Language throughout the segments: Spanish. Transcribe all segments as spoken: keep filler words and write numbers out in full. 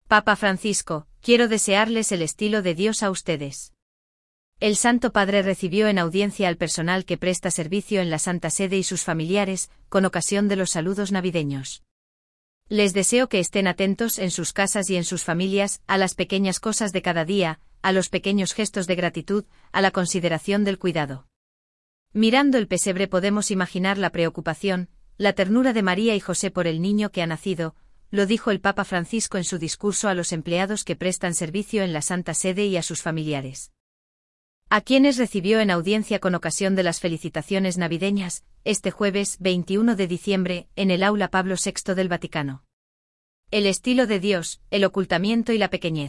Papa Francisco, quiero desearles el estilo de Dios a ustedes. El Santo Padre recibió en audiencia al personal que presta servicio en la Santa Sede y sus familiares, con ocasión de los saludos navideños. Les deseo que estén atentos en sus casas y en sus familias, a las pequeñas cosas de cada día, a los pequeños gestos de gratitud, a la consideración del cuidado. Mirando el pesebre podemos imaginar la preocupación, la ternura de María y José por el niño que ha nacido, lo dijo el Papa Francisco en su discurso a los empleados que prestan servicio en la Santa Sede y a sus familiares. A quienes recibió en audiencia con ocasión de las felicitaciones navideñas, este jueves veintiuno de diciembre, en el Aula Pablo sexto del Vaticano. El estilo de Dios, el ocultamiento y la pequeñez.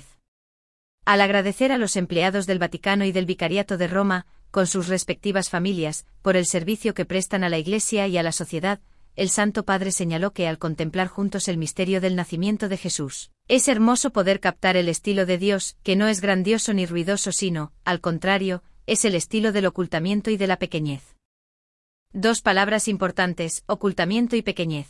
Al agradecer a los empleados del Vaticano y del Vicariato de Roma, con sus respectivas familias, por el servicio que prestan a la Iglesia y a la sociedad, el Santo Padre señaló que al contemplar juntos el misterio del nacimiento de Jesús, es hermoso poder captar el estilo de Dios, que no es grandioso ni ruidoso sino, al contrario, es el estilo del ocultamiento y de la pequeñez. Dos palabras importantes, ocultamiento y pequeñez.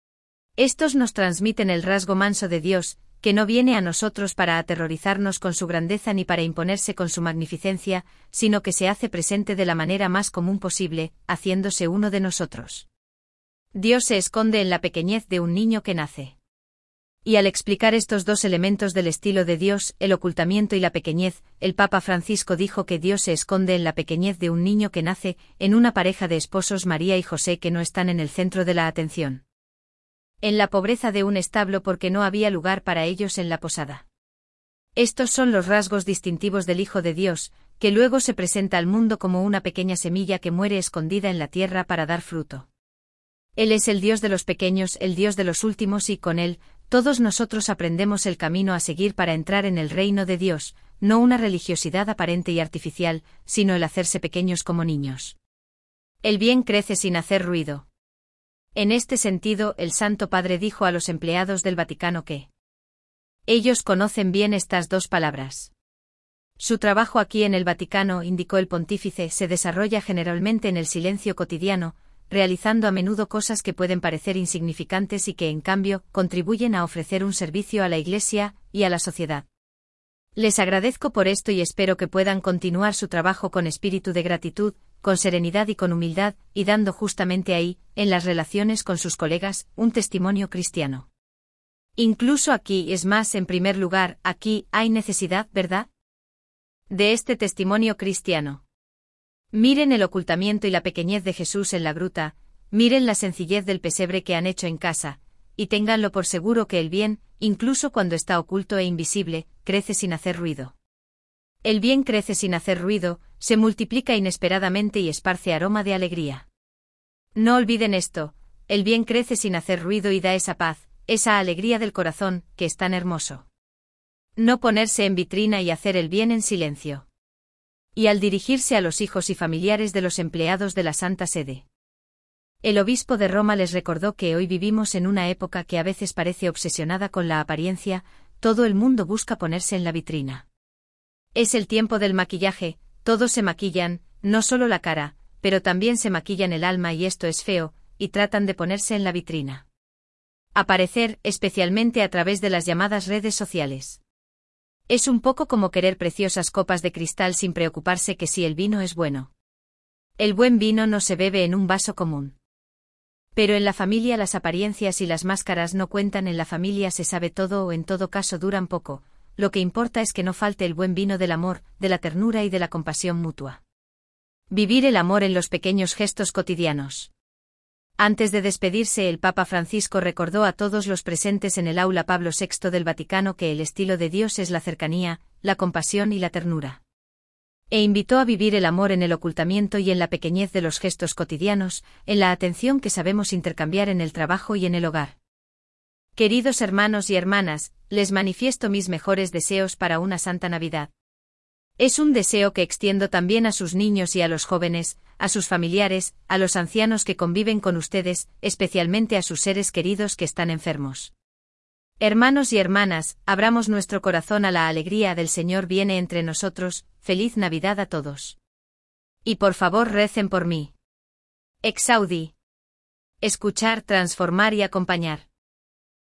Estos nos transmiten el rasgo manso de Dios, que no viene a nosotros para aterrorizarnos con su grandeza ni para imponerse con su magnificencia, sino que se hace presente de la manera más común posible, haciéndose uno de nosotros. Dios se esconde en la pequeñez de un niño que nace. Y al explicar estos dos elementos del estilo de Dios, el ocultamiento y la pequeñez, el Papa Francisco dijo que Dios se esconde en la pequeñez de un niño que nace, en una pareja de esposos María y José que no están en el centro de la atención. En la pobreza de un establo porque no había lugar para ellos en la posada. Estos son los rasgos distintivos del Hijo de Dios, que luego se presenta al mundo como una pequeña semilla que muere escondida en la tierra para dar fruto. Él es el Dios de los pequeños, el Dios de los últimos y con Él, todos nosotros aprendemos el camino a seguir para entrar en el reino de Dios, no una religiosidad aparente y artificial, sino el hacerse pequeños como niños. El bien crece sin hacer ruido. En este sentido, el Santo Padre dijo a los empleados del Vaticano que ellos conocen bien estas dos palabras. Su trabajo aquí en el Vaticano, indicó el pontífice, se desarrolla generalmente en el silencio cotidiano, realizando a menudo cosas que pueden parecer insignificantes y que, en cambio, contribuyen a ofrecer un servicio a la Iglesia y a la sociedad. Les agradezco por esto y espero que puedan continuar su trabajo con espíritu de gratitud, con serenidad y con humildad, y dando justamente ahí, en las relaciones con sus colegas, un testimonio cristiano. Incluso aquí, es más, en primer lugar, aquí, hay necesidad, ¿verdad?, de este testimonio cristiano. Miren el ocultamiento y la pequeñez de Jesús en la gruta, miren la sencillez del pesebre que han hecho en casa, y ténganlo por seguro que el bien, incluso cuando está oculto e invisible, crece sin hacer ruido. El bien crece sin hacer ruido, se multiplica inesperadamente y esparce aroma de alegría. No olviden esto, el bien crece sin hacer ruido y da esa paz, esa alegría del corazón, que es tan hermoso. No ponerse en vitrina y hacer el bien en silencio. Y al dirigirse a los hijos y familiares de los empleados de la Santa Sede. El obispo de Roma les recordó que hoy vivimos en una época que a veces parece obsesionada con la apariencia, todo el mundo busca ponerse en la vitrina. Es el tiempo del maquillaje, todos se maquillan, no solo la cara, pero también se maquillan el alma y esto es feo, y tratan de ponerse en la vitrina. Aparecer, especialmente a través de las llamadas redes sociales. Es un poco como querer preciosas copas de cristal sin preocuparse que si el vino es bueno. El buen vino no se bebe en un vaso común. Pero en la familia las apariencias y las máscaras no cuentan, en la familia se sabe todo o en todo caso duran poco, lo que importa es que no falte el buen vino del amor, de la ternura y de la compasión mutua. Vivir el amor en los pequeños gestos cotidianos. Antes de despedirse, el Papa Francisco recordó a todos los presentes en el Aula Pablo sexto del Vaticano que el estilo de Dios es la cercanía, la compasión y la ternura. E invitó a vivir el amor en el ocultamiento y en la pequeñez de los gestos cotidianos, en la atención que sabemos intercambiar en el trabajo y en el hogar. Queridos hermanos y hermanas, les manifiesto mis mejores deseos para una Santa Navidad. Es un deseo que extiendo también a sus niños y a los jóvenes, a sus familiares, a los ancianos que conviven con ustedes, especialmente a sus seres queridos que están enfermos. Hermanos y hermanas, abramos nuestro corazón a la alegría del Señor viene entre nosotros, feliz Navidad a todos. Y por favor recen por mí. Exaudi. Escuchar, transformar y acompañar.